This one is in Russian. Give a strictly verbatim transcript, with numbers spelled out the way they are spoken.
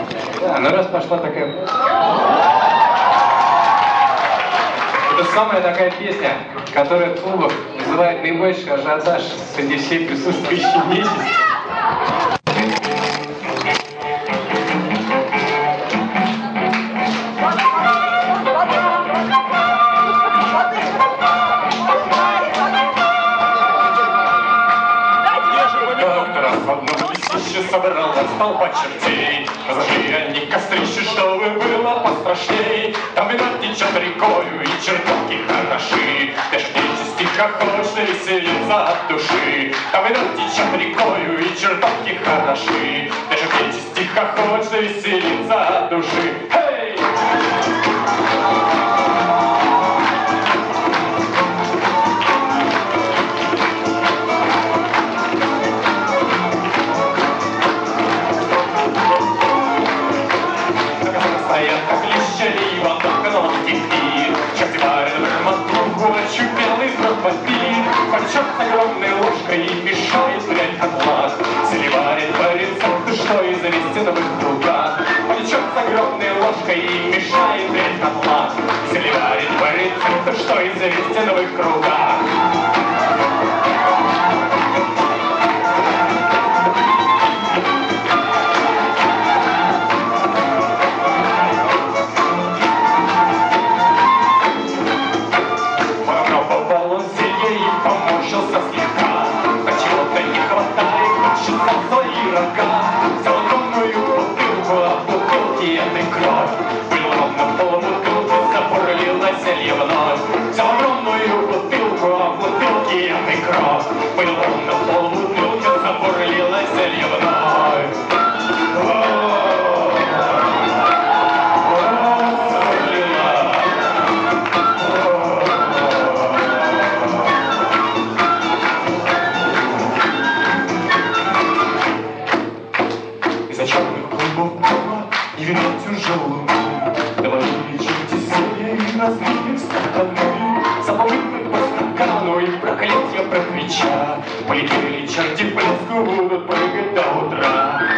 Да, ну раз пошла такая... Это самая такая песня, которая в клубах вызывает наибольший ажиотаж среди всей присутствующей нечисти. Собрал от столба чертей, зажгли они кострище, чтобы было пострашней. Там вино течет рекою, и чертовки хороши. Даже нечисти хохочет, веселится от души. Там вино течет рекою, и чертовки хороши. Даже нечисти хохочет, веселится от души. Эй! Почет огромной ложкой и мешает прядь котлах. Заливает по рецепту, что из завестиновых кругах. Почет огромной ложкой и мешает прядь котлах. Заливает по рецепту, что из завестиновых кругах. Полетели черти в блеску, будут прыгать до утра.